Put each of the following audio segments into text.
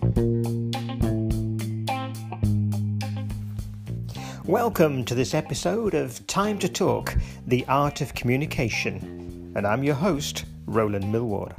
Welcome to this episode of Time to Talk, the Art of Communication, and I'm your host, Roland Millward.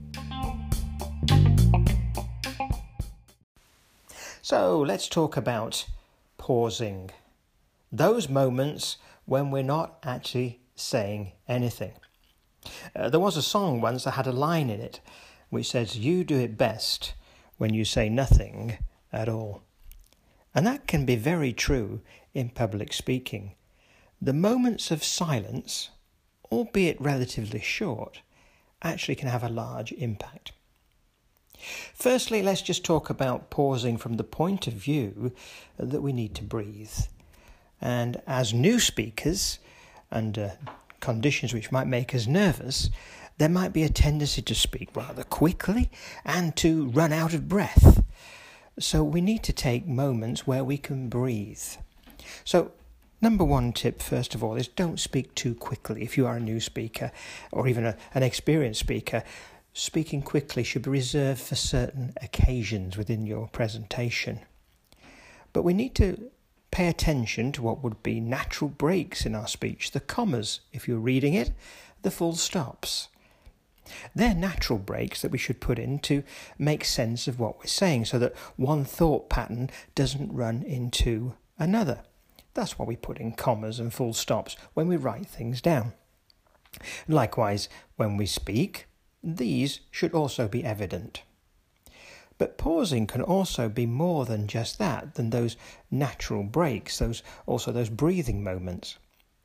So let's talk about pausing. Those moments when we're not actually saying anything. There was a song once that had a line in it which says, "You do it best when you say nothing at all." And that can be very true in public speaking. The moments of silence, albeit relatively short, actually can have a large impact. Firstly, let's just talk about pausing from the point of view that we need to breathe. And as new speakers, under conditions which might make us nervous, there might be a tendency to speak rather quickly and to run out of breath. So we need to take moments where we can breathe. So number one tip, first of all, is don't speak too quickly. If you are a new speaker or even an experienced speaker, speaking quickly should be reserved for certain occasions within your presentation. But we need to pay attention to what would be natural breaks in our speech, the commas, if you're reading it, the full stops. They're natural breaks that we should put in to make sense of what we're saying so that one thought pattern doesn't run into another. That's why we put in commas and full stops when we write things down. Likewise, when we speak, these should also be evident. But pausing can also be more than just that, than those natural breaks, those breathing moments.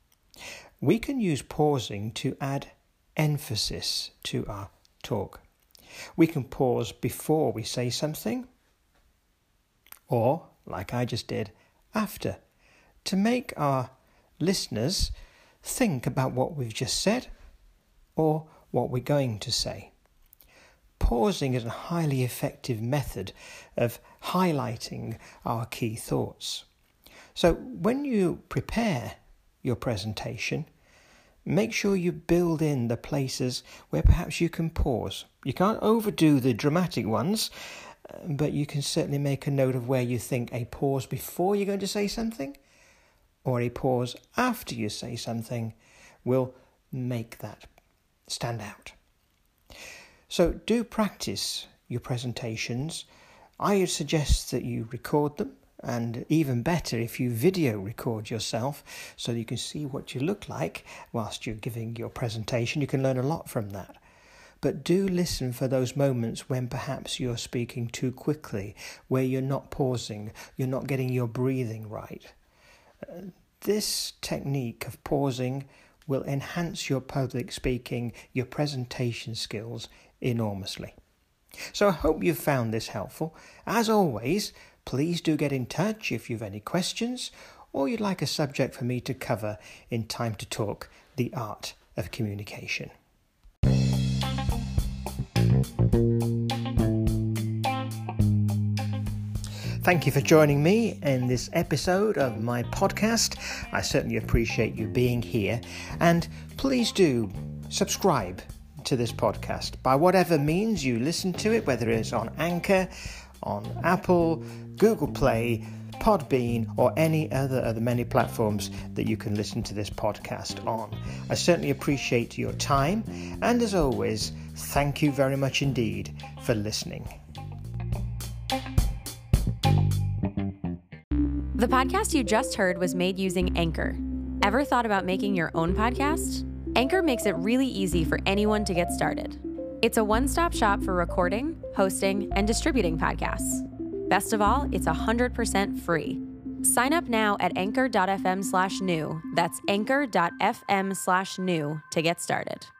We can use pausing to add emphasis to our talk. We can pause before we say something, or, like I just did, after, to make our listeners think about what we've just said or what we're going to say. Pausing is a highly effective method of highlighting our key thoughts. So when you prepare your presentation, make sure you build in the places where perhaps you can pause. You can't overdo the dramatic ones, but you can certainly make a note of where you think a pause before you're going to say something or a pause after you say something will make that stand out. So do practice your presentations. I would suggest that you record them, and even better if you video record yourself so that you can see what you look like whilst you're giving your presentation. You can learn a lot from that. But do listen for those moments when perhaps you're speaking too quickly, where you're not pausing, you're not getting your breathing right. This technique of pausing will enhance your public speaking, your presentation skills enormously. So I hope you've found this helpful. As always, please do get in touch if you've any questions or you'd like a subject for me to cover in Time to Talk, the Art of Communication. Thank you for joining me in this episode of my podcast. I certainly appreciate you being here. And please do subscribe to this podcast by whatever means you listen to it, whether it's on Anchor, on Apple, Google Play, Podbean, or any other of the many platforms that you can listen to this podcast on. I certainly appreciate your time. And as always, thank you very much indeed for listening. The podcast you just heard was made using Anchor. Ever thought about making your own podcast? Anchor makes it really easy for anyone to get started. It's a one-stop shop for recording, hosting, and distributing podcasts. Best of all, it's 100% free. Sign up now at anchor.fm/new. That's anchor.fm/new to get started.